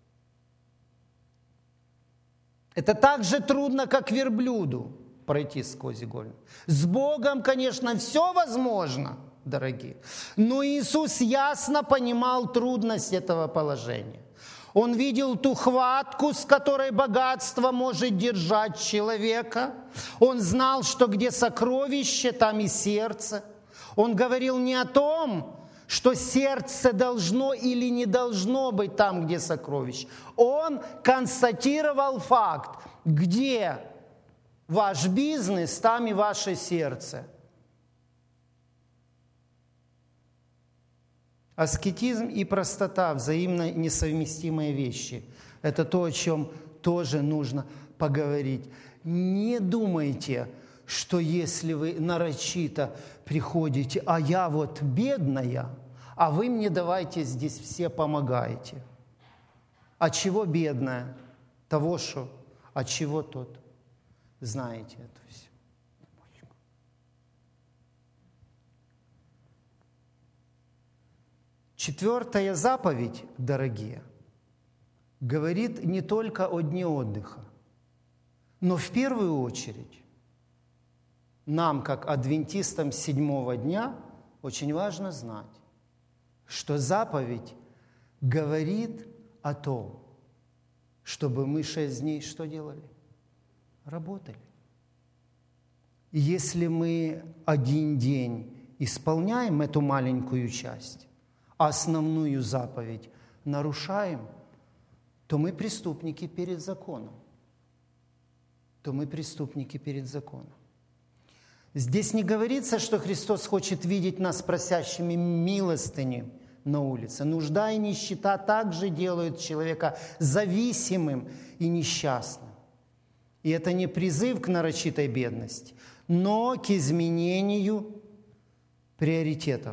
Это так же трудно, как верблюду пройти сквозь иголь. С Богом, конечно, все возможно, дорогие. Но Иисус ясно понимал трудность этого положения. Он видел ту хватку, с которой богатство может держать человека. Он знал, что где сокровище, там и сердце. Он говорил не о том, что сердце должно или не должно быть там, где сокровище. Он констатировал факт, где ваш бизнес, там и ваше сердце. Аскетизм и простота – взаимно несовместимые вещи. Это то, о чем тоже нужно поговорить. Не думайте, что если вы нарочито приходите, а я вот бедная, а вы мне давайте здесь все помогаете. От чего бедная? Того, что, от чего тот? Знаете это все. Четвертая заповедь, дорогие, говорит не только о дне отдыха, но в первую очередь нам, как адвентистам седьмого дня, очень важно знать, что заповедь говорит о том, чтобы мы 6 дней что делали? Работали. И если мы один день исполняем эту маленькую часть, а основную заповедь нарушаем, то мы преступники перед законом. Здесь не говорится, что Христос хочет видеть нас просящими милостыни на улице. Нужда и нищета также делают человека зависимым и несчастным. И это не призыв к нарочитой бедности, но к изменению приоритетов.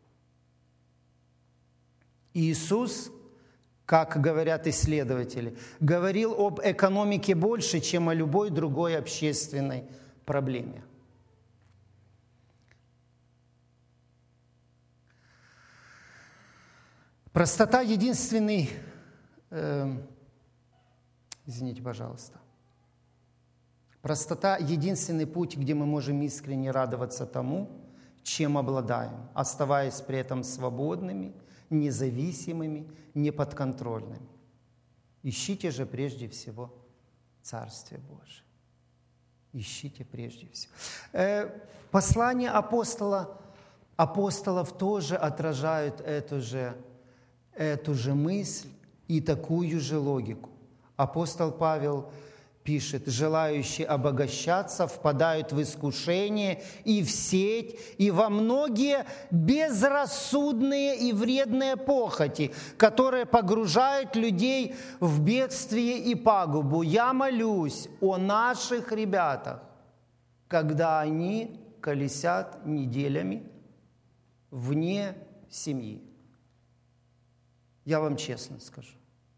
Иисус, как говорят исследователи, говорил об экономике больше, чем о любой другой общественной проблеме. Простота – единственный, простота – единственный путь, где мы можем искренне радоваться тому, чем обладаем, оставаясь при этом свободными, независимыми, неподконтрольными. Ищите же прежде всего Царствие Божие. Ищите прежде всего. Послания апостолов тоже отражают эту же мысль и такую же логику. Апостол Павел пишет: желающие обогащаться впадают в искушение и в сеть, и во многие безрассудные и вредные похоти, которые погружают людей в бедствие и пагубу. Я молюсь о наших ребятах, когда они колесят неделями вне семьи. Я вам честно скажу.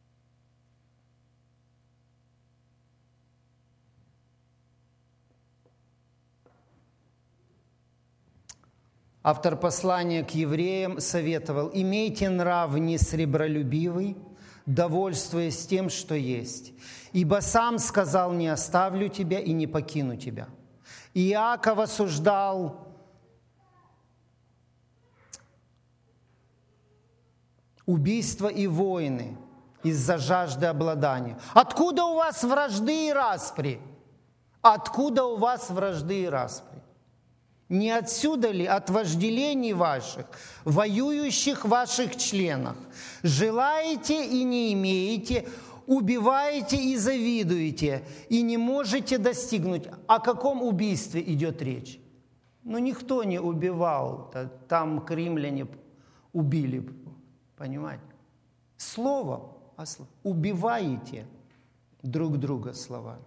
Автор послания к евреям советовал: имейте нрав не сребролюбивый, довольствуясь тем, что есть. Ибо сам сказал: не оставлю тебя и не покину тебя. Иаков осуждал убийства и войны из-за жажды обладания. Откуда у вас вражды и распри? Откуда у вас вражды и распри? Не отсюда ли от вожделений ваших, воюющих в ваших членах? Желаете и не имеете, убиваете и завидуете, и не можете достигнуть. О каком убийстве идет речь? Никто не убивал, там римляне убили, понимаете? Словом, убиваете друг друга словами.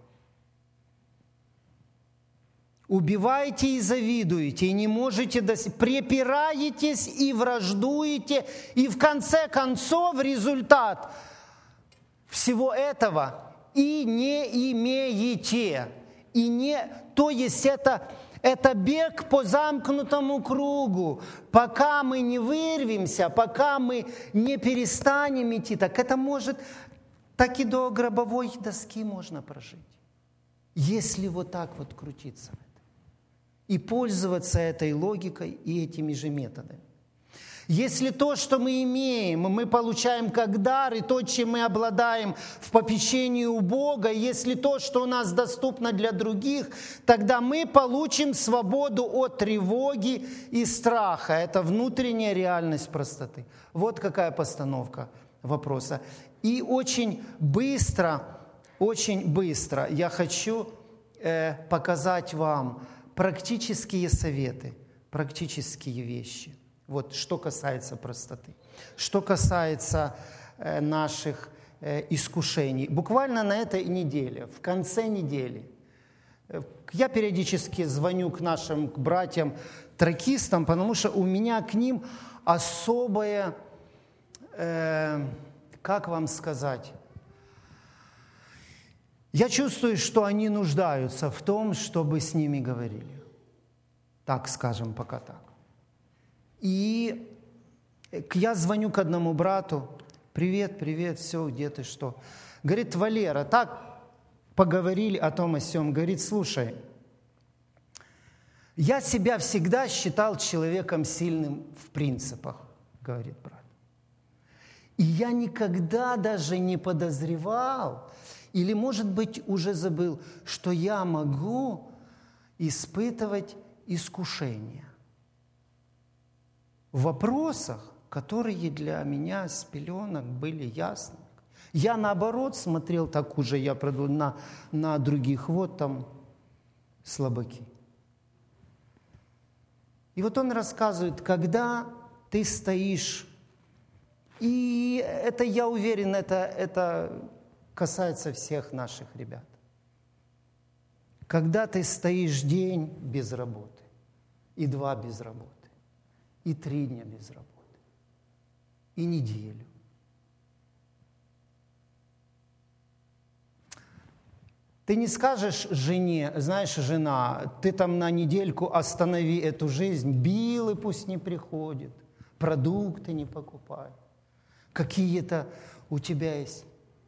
Убиваете и завидуете, и не можете препираетесь и враждуете, и в конце концов результат всего этого и не имеете. То есть это бег по замкнутому кругу. Пока мы не вырвемся, пока мы не перестанем идти, так это может, так и до гробовой доски можно прожить. Если вот так вот крутиться. И пользоваться этой логикой и этими же методами. Если то, что мы имеем, мы получаем как дар, и то, чем мы обладаем в попечении у Бога, если то, что у нас доступно для других, тогда мы получим свободу от тревоги и страха. Это внутренняя реальность простоты. Вот какая постановка вопроса. И очень быстро я хочу показать вам практические советы, практические вещи. Вот что касается простоты. Что касается наших искушений. Буквально на этой неделе, в конце недели, Я периодически звоню к нашим братьям-тракистам, потому что у меня к ним особое, как вам сказать, я чувствую, что они нуждаются в том, чтобы с ними говорили. Так скажем, пока так. И я звоню к одному брату: привет, привет, все, где ты, что? Говорит: Валера, так поговорили о том, о сём. Говорит: слушай, я себя всегда считал человеком сильным в принципах, говорит брат. И я никогда даже не подозревал, или, может быть, уже забыл, что я могу испытывать искушения в вопросах, которые для меня с пеленок были ясны. Я, наоборот, смотрел так уже, я на других, вот там слабаки. И вот он рассказывает, когда ты стоишь, и это, я уверен, это касается всех наших ребят. Когда ты стоишь день без работы, и 2 без работы, и 3 дня без работы, и неделю. Ты не скажешь жене: знаешь, жена, ты там на недельку останови эту жизнь, Биллы пусть не приходит, продукты не покупай, какие-то у тебя есть.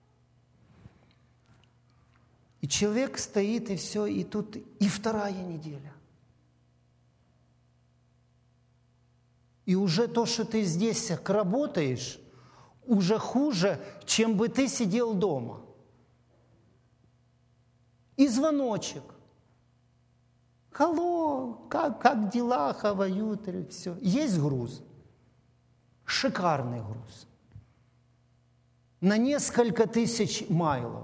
И человек стоит, и все, и тут и 2-я неделя. И уже то, что ты здесь работаешь, уже хуже, чем бы ты сидел дома. И звоночек. Алло, как дела, хавают, все. Есть груз. Шикарный груз. На несколько тысяч майлов.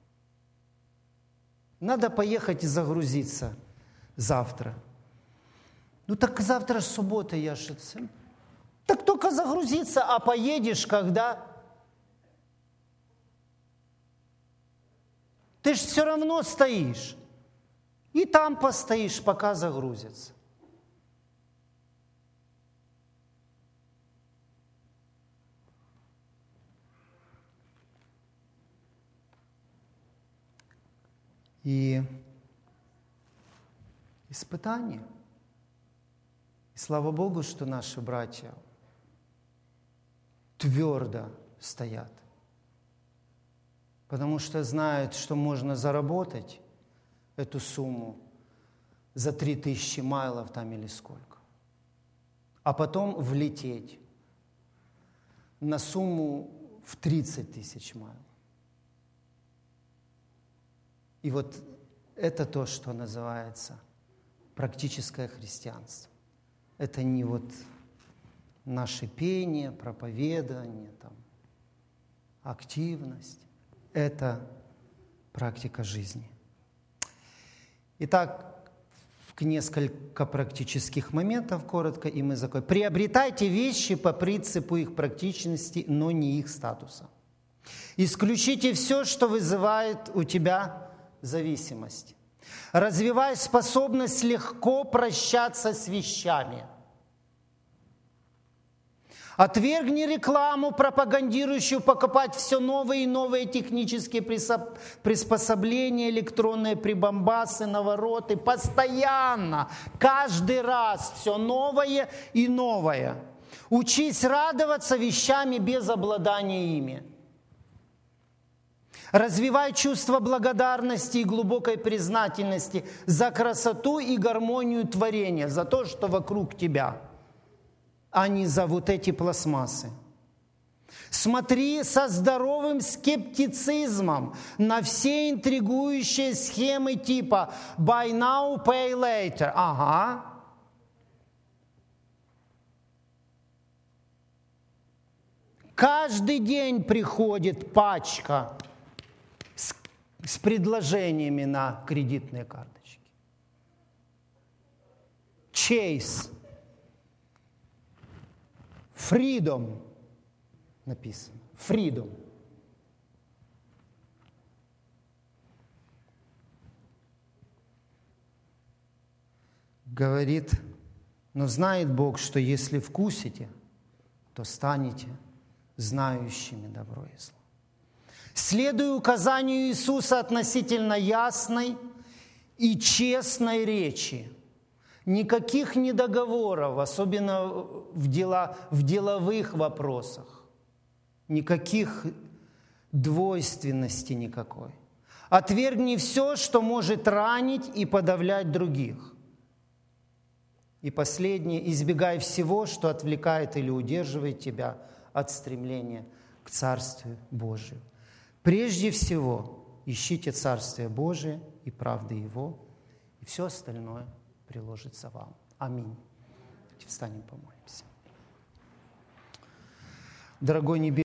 Надо поехать и загрузиться завтра. Ну так завтра суббота, я же... Так только загрузиться, а поедешь когда? Ты же все равно стоишь. И там постоишь, пока загрузится. И испытания. И слава Богу, что наши братья твердо стоят. Потому что знают, что можно заработать эту сумму за 3000 майлов там или сколько. А потом влететь на сумму в 30 тысяч майлов. И вот это то, что называется практическое христианство. Это не вот наше пение, проповедание, там, активность. Это практика жизни. Итак, несколько практических моментов, коротко, и мы закончим. Приобретайте вещи по принципу их практичности, но не их статуса. Исключите все, что вызывает у тебя зависимость. Развивай способность легко прощаться с вещами. Отвергни рекламу, пропагандирующую покупать все новые и новые технические приспособления, электронные прибамбасы, навороты. Постоянно, каждый раз все новое и новое. Учись радоваться вещами без обладания ими. Развивай чувство благодарности и глубокой признательности за красоту и гармонию творения, за то, что вокруг тебя, а не за вот эти пластмассы. Смотри со здоровым скептицизмом на все интригующие схемы типа «buy now, pay later». Ага. Каждый день приходит пачка с предложениями на кредитные карточки. Chase. Freedom написано. Freedom. говорит, но знает Бог, что если вкусите, то станете знающими добро и зло. Следуя указанию Иисуса относительно ясной и честной речи, никаких недоговоров, особенно в деловых вопросах, никаких двойственности никакой. Отвергни все, что может ранить и подавлять других. И последнее, избегай всего, что отвлекает или удерживает тебя от стремления к Царствию Божию. Прежде всего, ищите Царствие Божие и правды Его, и все остальное приложится вам. Аминь. Встанем, помолимся. Дорогой Небесный,